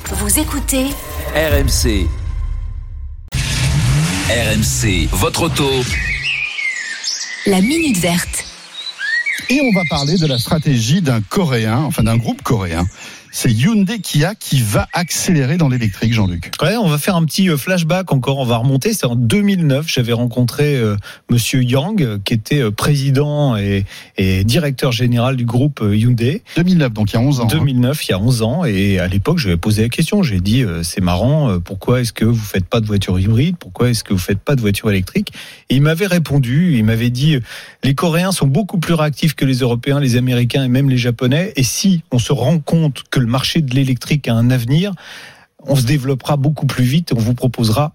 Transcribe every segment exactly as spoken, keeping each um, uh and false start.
Vous écoutez R M C. R M C, votre auto. La Minute Verte. Et on va parler de la stratégie d'un Coréen, enfin d'un groupe coréen. C'est Hyundai Kia qui va accélérer dans l'électrique, Jean-Luc. Ouais, on va faire un petit flashback encore, on va remonter. C'est en deux mille neuf, j'avais rencontré euh, Monsieur Yang, qui était euh, président et, et directeur général du groupe euh, Hyundai. deux mille neuf, donc il y a onze ans. deux mille neuf, hein. Il y a onze ans. Et à l'époque, je lui ai posé la question. J'ai dit, euh, c'est marrant, euh, pourquoi est-ce que vous faites pas de voiture hybride ? Pourquoi est-ce que vous faites pas de voiture électrique ? Et il m'avait répondu, il m'avait dit, les Coréens sont beaucoup plus réactifs que les Européens, les Américains et même les Japonais. Et si on se rend compte que le marché de l'électrique a un avenir, on se développera beaucoup plus vite et on vous proposera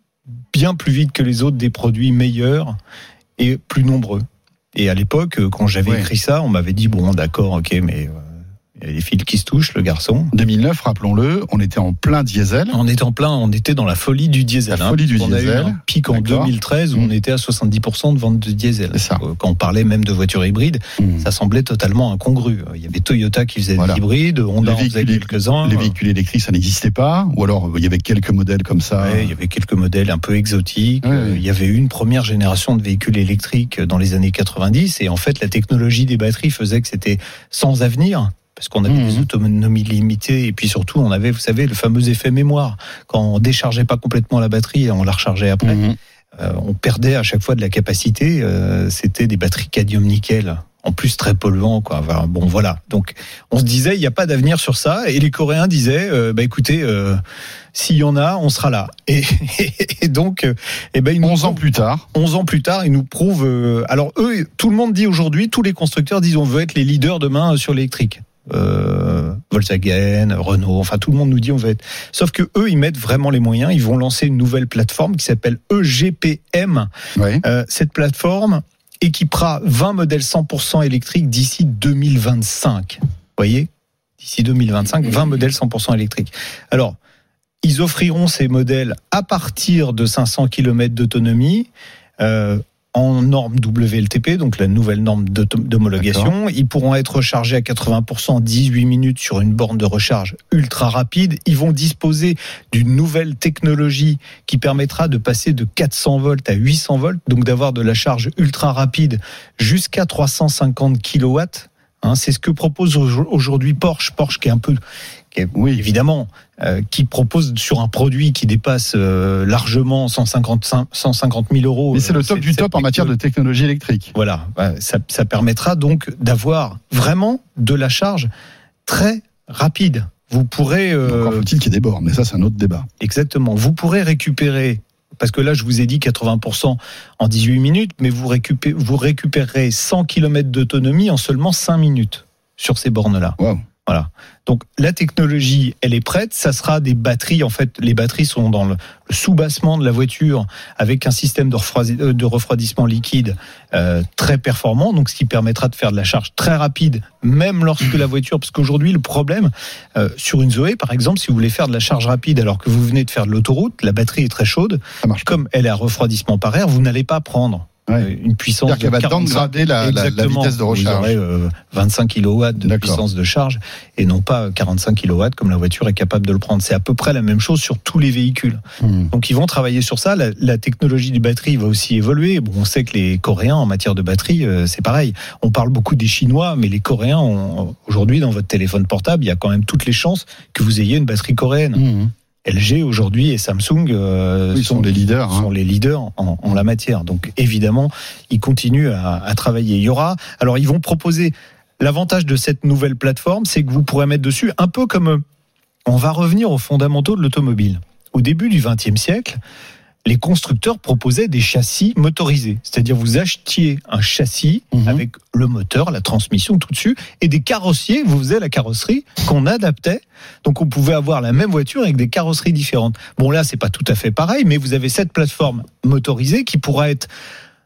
bien plus vite que les autres des produits meilleurs et plus nombreux. Et à l'époque, quand j'avais ouais. écrit ça, on m'avait dit, bon d'accord, ok, mais... Euh, il y a les fils qui se touchent, le garçon. deux mille neuf, rappelons-le, on était en plein diesel. On était en plein, on était dans la folie du diesel. La hein, folie du on diesel. On a eu un pic en D'accord. deux mille treize où mmh. on était à soixante-dix pour cent de vente de diesel. C'est ça. Quand on parlait même de voitures hybrides, mmh. ça semblait totalement incongru. Il y avait Toyota qui faisait voilà. des hybrides, Honda en faisait quelques-uns. Les véhicules électriques, ça n'existait pas. Ou alors, il y avait quelques modèles comme ça. Ouais, il y avait quelques modèles un peu exotiques. Ouais. Il y avait eu une première génération de véhicules électriques dans les années quatre-vingt-dix. Et en fait, la technologie des batteries faisait que c'était sans avenir. Parce qu'on avait mmh. des autonomies limitées et puis surtout on avait, vous savez, le fameux effet mémoire. Quand on déchargeait pas complètement la batterie et on la rechargeait après, mmh. euh, on perdait à chaque fois de la capacité. Euh, c'était des batteries cadmium-nickel. En plus très polluant, quoi. Enfin, bon, voilà. Donc, on se disait, il n'y a pas d'avenir sur ça. Et les Coréens disaient, euh, bah écoutez, euh, s'il y en a, on sera là. Et, et donc, euh, et ben, ils nous onze ans plus tard. onze ans plus tard, ils nous prouvent. Euh, alors eux, tout le monde dit aujourd'hui, tous les constructeurs disent, on veut être les leaders demain sur l'électrique. Euh, Volkswagen, Renault, enfin tout le monde nous dit on veut être. Sauf que eux, ils mettent vraiment les moyens. Ils vont lancer une nouvelle plateforme qui s'appelle E G P M. Oui. Euh, cette plateforme équipera vingt modèles cent pour cent électriques d'ici deux mille vingt-cinq. Vous voyez ? D'ici deux mille vingt-cinq, vingt modèles cent pour cent électriques. Alors, ils offriront ces modèles à partir de cinq cents kilomètres d'autonomie, euh, en norme W L T P, donc la nouvelle norme d'homologation. D'accord. Ils pourront être rechargés à quatre-vingts pour cent en dix-huit minutes sur une borne de recharge ultra rapide. Ils vont disposer d'une nouvelle technologie qui permettra de passer de quatre cents volts à huit cents volts, donc d'avoir de la charge ultra rapide jusqu'à trois cent cinquante kilowatts. Hein, c'est ce que propose aujourd'hui Porsche. Porsche qui est un peu... Qui est, oui, évidemment, euh, qui propose sur un produit qui dépasse euh, largement cent cinquante mille euros. Mais c'est le top du top en matière de technologie électrique. Voilà, ça, ça permettra donc d'avoir vraiment de la charge très rapide. Vous pourrez... Euh, Encore faut-il qu'il y ait des bornes, mais ça c'est un autre débat. Exactement, vous pourrez récupérer... Parce que là, je vous ai dit quatre-vingts pour cent en dix-huit minutes, mais vous, récupérez, vous récupérerez cent kilomètres d'autonomie en seulement cinq minutes sur ces bornes-là. Wow. Voilà. Donc la technologie, elle est prête. Ça sera des batteries. En fait, les batteries sont dans le, le sous-bassement de la voiture avec un système de, refroidi, de refroidissement liquide euh, très performant. Donc ce qui permettra de faire de la charge très rapide, même lorsque la voiture. Parce qu'aujourd'hui, le problème euh, sur une Zoé, par exemple, si vous voulez faire de la charge rapide alors que vous venez de faire de l'autoroute, la batterie est très chaude. Comme elle est à refroidissement par air, vous n'allez pas prendre. Ouais. Une puissance C'est-à-dire qu'elle va downgrader la, la, la vitesse de recharge. Vous aurez euh, vingt-cinq kilowatts de D'accord. puissance de charge et non pas quarante-cinq kilowatts comme la voiture est capable de le prendre. C'est à peu près la même chose sur tous les véhicules. Mmh. Donc ils vont travailler sur ça. La, la technologie des batteries va aussi évoluer. Bon, on sait que les Coréens en matière de batterie, euh, c'est pareil. On parle beaucoup des Chinois, mais les Coréens, ont, aujourd'hui dans votre téléphone portable, il y a quand même toutes les chances que vous ayez une batterie coréenne. Mmh. L G aujourd'hui et Samsung euh, oui, sont, sont les leaders, sont hein. les leaders en, en la matière. Donc évidemment, ils continuent à, à travailler. Il y aura, alors ils vont proposer l'avantage de cette nouvelle plateforme, c'est que vous pourrez mettre dessus un peu comme on va revenir aux fondamentaux de l'automobile. Au début du vingtième siècle, les constructeurs proposaient des châssis motorisés. C'est-à-dire vous achetiez un châssis mmh. avec le moteur, la transmission tout dessus, et des carrossiers, vous faisiez la carrosserie qu'on adaptait. Donc on pouvait avoir la même voiture avec des carrosseries différentes. Bon là, c'est pas tout à fait pareil, mais vous avez cette plateforme motorisée qui pourra être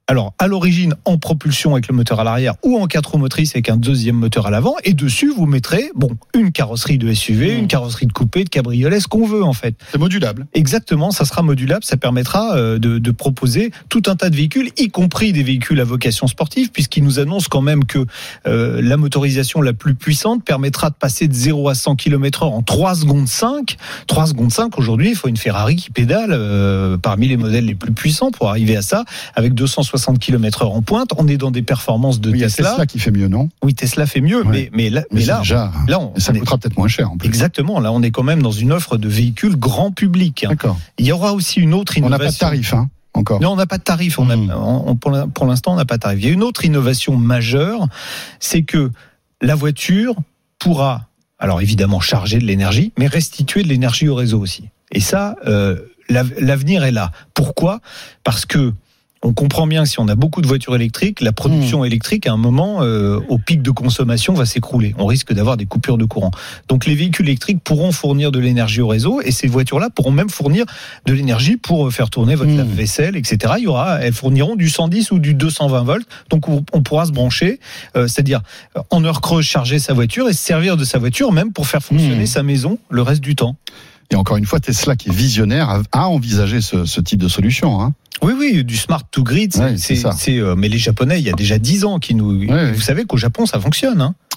Alors, à l'origine, en propulsion avec le moteur à l'arrière ou en quatre roues motrices avec un deuxième moteur à l'avant. Et dessus, vous mettrez, bon, une carrosserie de S U V, mmh. une carrosserie de coupé, de cabriolet, ce qu'on veut, en fait. C'est modulable. Exactement, ça sera modulable. Ça permettra euh, de, de proposer tout un tas de véhicules, y compris des véhicules à vocation sportive, puisqu'il nous annonce quand même que euh, la motorisation la plus puissante permettra de passer de zéro à cent kilomètres heure en trois secondes cinq. trois secondes cinq, aujourd'hui, il faut une Ferrari qui pédale euh, parmi les modèles les plus puissants pour arriver à ça, avec deux cent soixante kilomètres heure en pointe. On est dans des performances de oui, Tesla. Tesla qui fait mieux, non ? Oui, Tesla fait mieux, ouais. mais, mais là, mais, mais là, déjà, là on, ça on coûtera est... peut-être moins cher en plus. Exactement, là on est quand même dans une offre de véhicules grand public. D'accord. Il y aura aussi une autre innovation. On n'a pas de tarif, hein, encore. Non, on n'a pas de tarif. On a, mmh. on, pour, pour l'instant, on n'a pas de tarif. Il y a une autre innovation majeure, c'est que la voiture pourra, alors évidemment, charger de l'énergie, mais restituer de l'énergie au réseau aussi. Et ça, euh, l'avenir est là. Pourquoi ? Parce que on comprend bien que si on a beaucoup de voitures électriques, la production mmh. électrique, à un moment, euh, au pic de consommation, va s'écrouler. On risque d'avoir des coupures de courant. Donc les véhicules électriques pourront fournir de l'énergie au réseau, et ces voitures-là pourront même fournir de l'énergie pour faire tourner votre mmh. lave-vaisselle, et cetera. Il y aura, elles fourniront du cent dix ou du deux cent vingt volts. Donc on pourra se brancher, euh, c'est-à-dire en heure creuse charger sa voiture et se servir de sa voiture même pour faire fonctionner mmh. sa maison le reste du temps. Et encore une fois, Tesla, qui est visionnaire, a, a envisagé ce, ce type de solution. Hein. Oui, oui, du smart to grid. C'est, ouais, c'est c'est, c'est, euh, mais les Japonais, il y a déjà dix ans, qui nous. Ouais, vous ouais. savez qu'au Japon, ça fonctionne. Hein.